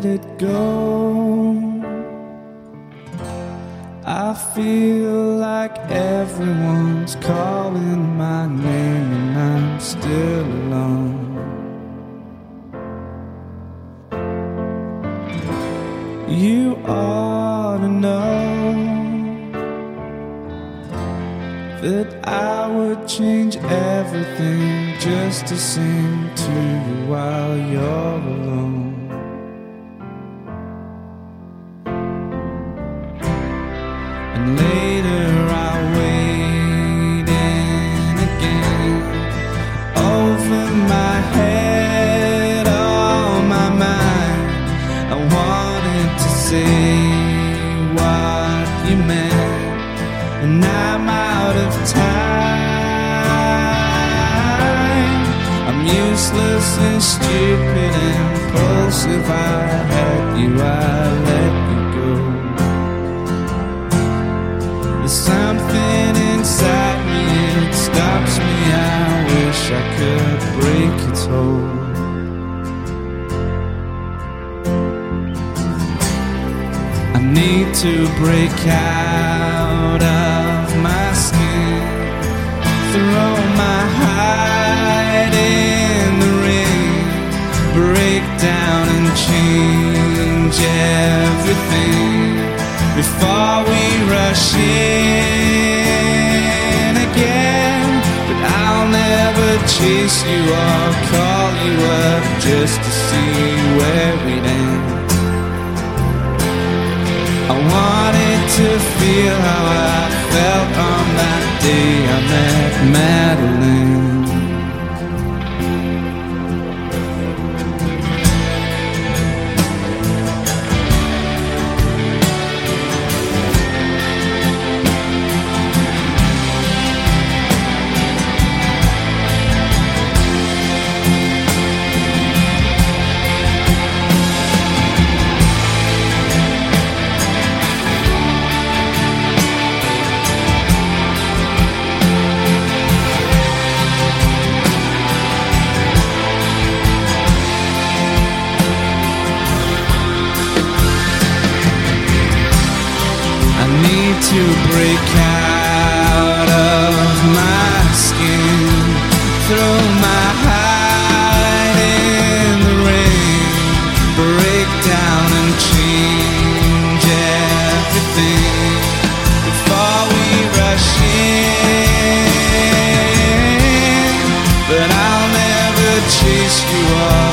it go. I feel like everyone's calling my name and I'm still alone. You ought to know that I would change everything just to sing to you while you're alone. And later I'll wait in again, over my head, on my mind. I wanted to say what you meant, and I'm out of time. I'm useless and stupid, impulsive. I had you, I let you go. There's something inside me, it stops me. I wish I could break its hold. I need to break out of my skin, throw my hide in the ring, break down and change everything before we rush in again. But I'll never chase you or call you up just to see where we'd end. I wanted to feel how I felt on that day I met Madeline. To break out of my skin, throw my hide in the rain, break down and change everything before we rush in. But I'll never chase you off